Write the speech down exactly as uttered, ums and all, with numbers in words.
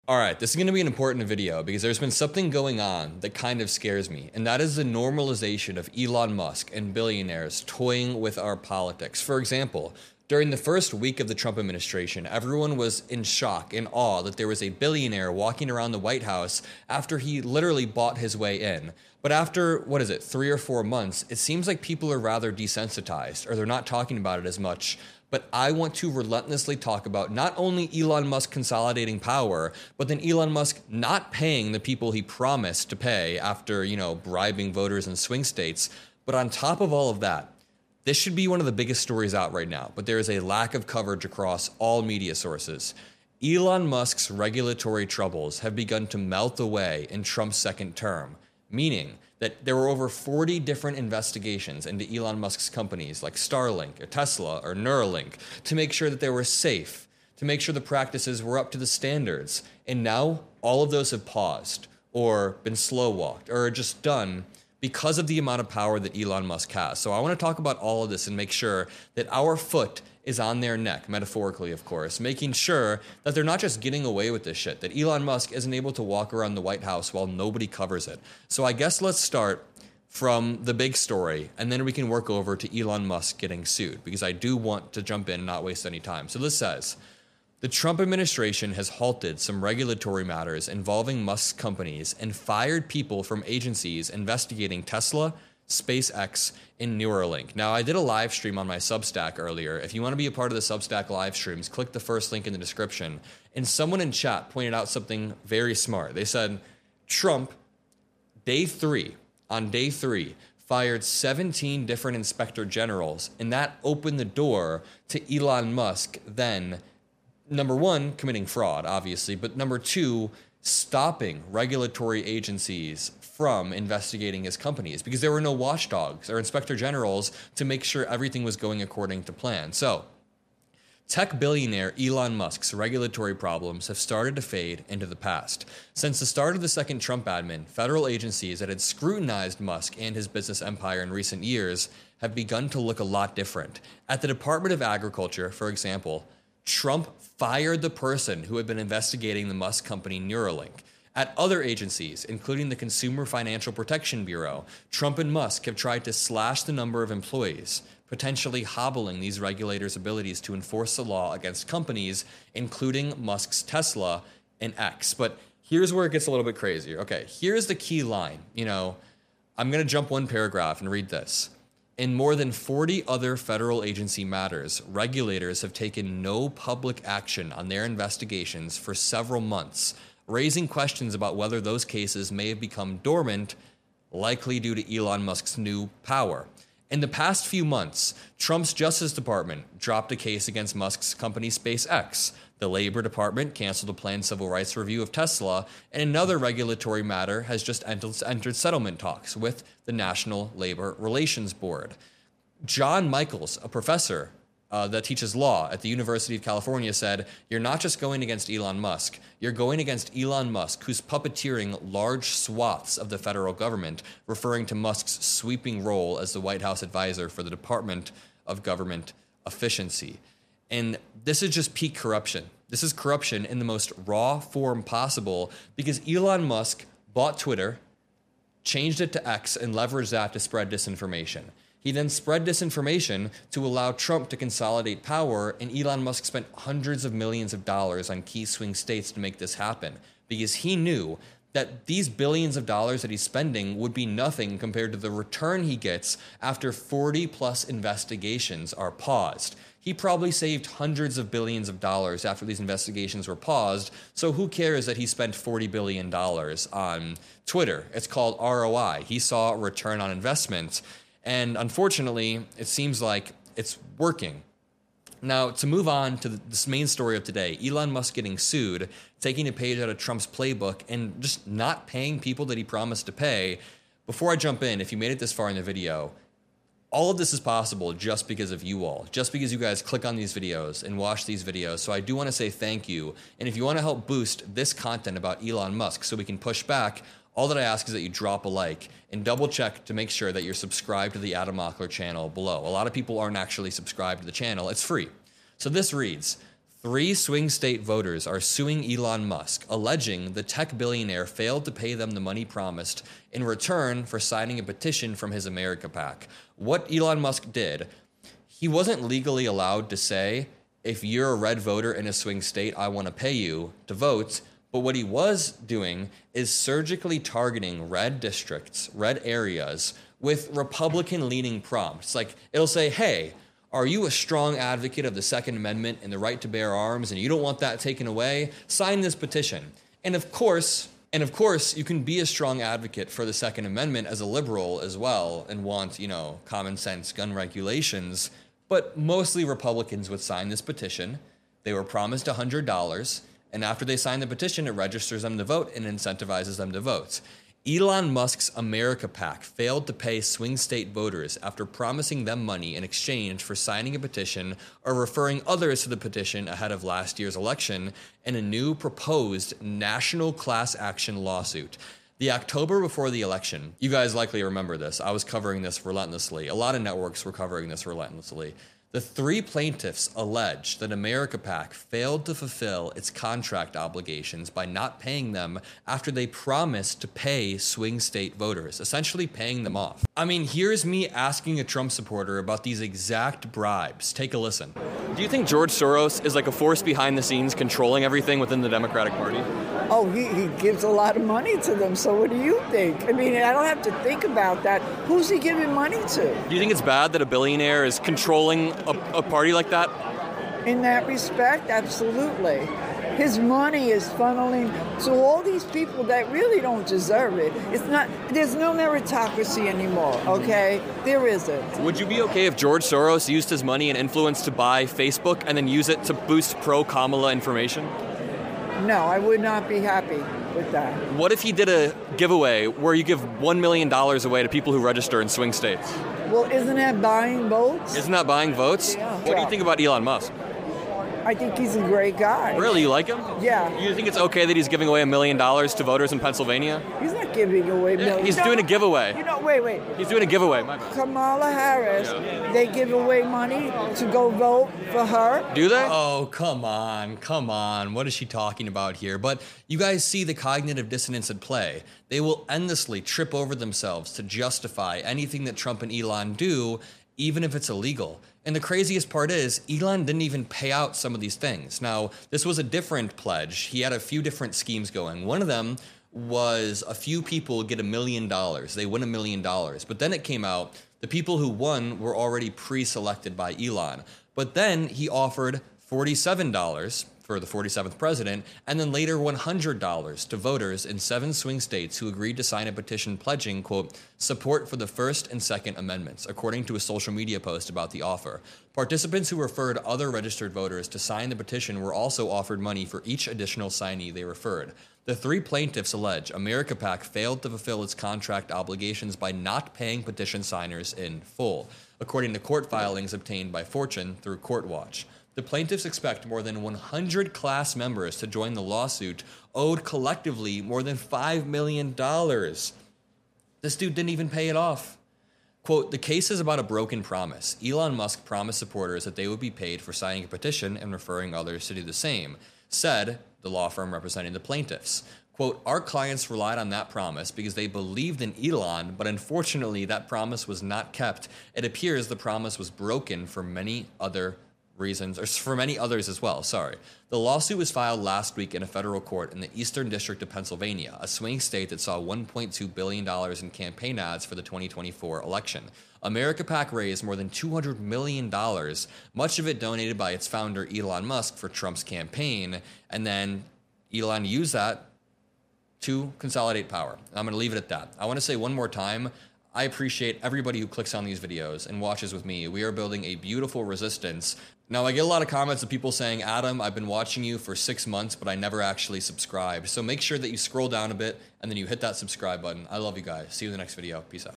All right, this is going to be an important video because there's been something going on that kind of scares me, and that is the normalization of Elon Musk and billionaires toying with our politics. For example, during the first week of the Trump administration, everyone was in shock and awe that there was a billionaire walking around the White House after he literally bought his way in. But after, what is it, three or four months, it seems like people are rather desensitized, or they're not talking about it as much. But I want to relentlessly talk about not only Elon Musk consolidating power, but then Elon Musk not paying the people he promised to pay after, you know, bribing voters in swing states. But on top of all of that, this should be one of the biggest stories out right now, but there is a lack of coverage across all media sources. Elon Musk's regulatory troubles have begun to melt away in Trump's second term, meaning that there were over forty different investigations into Elon Musk's companies like Starlink or Tesla or Neuralink to make sure that they were safe, to make sure the practices were up to the standards. And now all of those have paused or been slow walked or are just done because of the amount of power that Elon Musk has. So I want to talk about all of this and make sure that our foot is on their neck, metaphorically, of course, making sure that they're not just getting away with this shit, that Elon Musk isn't able to walk around the White House while nobody covers it. So I guess let's start from the big story, and then we can work over to Elon Musk getting sued, because I do want to jump in and not waste any time. So this says, the Trump administration has halted some regulatory matters involving Musk's companies and fired people from agencies investigating Tesla, SpaceX, and Neuralink. Now, I did a live stream on my Substack earlier. If you want to be a part of the Substack live streams, click the first link in the description. And someone in chat pointed out something very smart. They said, Trump, day three, on day three, fired seventeen different inspector generals, and that opened the door to Elon Musk then, number one, committing fraud, obviously, but number two, stopping regulatory agencies from investigating his companies because there were no watchdogs or inspector generals to make sure everything was going according to plan. So, tech billionaire Elon Musk's regulatory problems have started to fade into the past. Since the start of the second Trump admin, federal agencies that had scrutinized Musk and his business empire in recent years have begun to look a lot different. At the Department of Agriculture, for example, Trump fired the person who had been investigating the Musk company Neuralink. At other agencies, including the Consumer Financial Protection Bureau, Trump and Musk have tried to slash the number of employees, potentially hobbling these regulators' abilities to enforce the law against companies, including Musk's Tesla and X. But here's where it gets a little bit crazier. Okay, here's the key line. You know, I'm going to jump one paragraph and read this. In more than forty other federal agency matters, regulators have taken no public action on their investigations for several months, raising questions about whether those cases may have become dormant, likely due to Elon Musk's new power. In the past few months, Trump's Justice Department dropped a case against Musk's company SpaceX. The Labor Department canceled a planned civil rights review of Tesla, and another regulatory matter has just entered settlement talks with the National Labor Relations Board. John Michaels, a professor uh, that teaches law at the University of California, said, "You're not just going against Elon Musk, you're going against Elon Musk, who's puppeteering large swaths of the federal government," referring to Musk's sweeping role as the White House advisor for the Department of Government Efficiency. And this is just peak corruption. This is corruption in the most raw form possible because Elon Musk bought Twitter, changed it to X, and leveraged that to spread disinformation. He then spread disinformation to allow Trump to consolidate power, and Elon Musk spent hundreds of millions of dollars on key swing states to make this happen because he knew that these billions of dollars that he's spending would be nothing compared to the return he gets after forty plus investigations are paused. He probably saved hundreds of billions of dollars after these investigations were paused, so who cares that he spent forty billion dollars on Twitter? It's called R O I. He saw a return on investment, and unfortunately, it seems like it's working. Now, to move on to this main story of today, Elon Musk getting sued, taking a page out of Trump's playbook, and just not paying people that he promised to pay. Before I jump in, if you made it this far in the video, all of this is possible just because of you all, just because you guys click on these videos and watch these videos. So I do want to say thank you. And if you want to help boost this content about Elon Musk so we can push back, all that I ask is that you drop a like and double check to make sure that you're subscribed to the Adam Mockler channel below. A lot of people aren't actually subscribed to the channel. It's free. So this reads, Three swing state voters are suing Elon Musk, alleging the tech billionaire failed to pay them the money promised in return for signing a petition from his America PAC. What Elon Musk did, he wasn't legally allowed to say, if you're a red voter in a swing state, I want to pay you to vote. But what he was doing is surgically targeting red districts, red areas with Republican-leaning prompts. Like, it'll say, hey, are you a strong advocate of the Second Amendment and the right to bear arms, and you don't want that taken away? Sign this petition. And of course, and of course, you can be a strong advocate for the Second Amendment as a liberal as well and want, you know, common sense gun regulations. But mostly Republicans would sign this petition. They were promised one hundred dollars, and after they sign the petition, it registers them to vote and incentivizes them to vote. Elon Musk's America PAC failed to pay swing state voters after promising them money in exchange for signing a petition or referring others to the petition ahead of last year's election in a new proposed national class action lawsuit. The October before the election, you guys likely remember this, I was covering this relentlessly. A lot of networks were covering this relentlessly. The three plaintiffs allege that America PAC failed to fulfill its contract obligations by not paying them after they promised to pay swing state voters, essentially paying them off. I mean, here's me asking a Trump supporter about these exact bribes. Take a listen. Do you think George Soros is like a force behind the scenes controlling everything within the Democratic Party? Oh, he, he gives a lot of money to them, so what do you think? I mean, I don't have to think about that. Who's he giving money to? Do you think it's bad that a billionaire is controlling a, a party like that? In that respect, absolutely. His money is funneling to all these people that really don't deserve it. It's not, there's no meritocracy anymore, okay? There isn't. Would you be okay if George Soros used his money and influence to buy Facebook and then use it to boost pro-Kamala information? No, I would not be happy with that. What if he did a giveaway where you give one million dollars away to people who register in swing states? Well, isn't that buying votes? Isn't that buying votes? Yeah. What do you think about Elon Musk? I think he's a great guy. Really? You like him? Yeah. You think it's okay that he's giving away a million dollars to voters in Pennsylvania? He's not giving away Yeah, millions. he's You know, doing a giveaway. You know, wait, wait. He's doing a giveaway. My bad. Kamala Harris, Yeah. they give away money to go vote for her. Do they? Oh, come on, come on. What is she talking about here? But you guys see the cognitive dissonance at play. They will endlessly trip over themselves to justify anything that Trump and Elon do, even if it's illegal. And the craziest part is, Elon didn't even pay out some of these things. Now, this was a different pledge. He had a few different schemes going. One of them was a few people get a million dollars. They win a million dollars. But then it came out, the people who won were already pre-selected by Elon. But then he offered forty-seven dollars for the forty-seventh president, and then later one hundred dollars to voters in seven swing states who agreed to sign a petition pledging, quote, support for the First and Second Amendments, according to a social media post about the offer. Participants who referred other registered voters to sign the petition were also offered money for each additional signee they referred. The three plaintiffs allege America PAC failed to fulfill its contract obligations by not paying petition signers in full, according to court filings obtained by Fortune through CourtWatch. The plaintiffs expect more than one hundred class members to join the lawsuit, owed collectively more than five million dollars. This dude didn't even pay it off. Quote, the case is about a broken promise. Elon Musk promised supporters that they would be paid for signing a petition and referring others to do the same, said the law firm representing the plaintiffs. Quote, our clients relied on that promise because they believed in Elon, but unfortunately that promise was not kept. It appears the promise was broken for many other reasons, or for many others as well, sorry. The lawsuit was filed last week in a federal court in the Eastern District of Pennsylvania, a swing state that saw one point two billion dollars in campaign ads for the twenty twenty-four election. America PAC raised more than two hundred million dollars, much of it donated by its founder Elon Musk for Trump's campaign, and then Elon used that to consolidate power. I'm going to leave it at that. I want to say one more time, I appreciate everybody who clicks on these videos and watches with me. We are building a beautiful resistance. Now, I get a lot of comments of people saying, Adam, I've been watching you for six months, but I never actually subscribed. So make sure that you scroll down a bit and then you hit that subscribe button. I love you guys. See you in the next video. Peace out.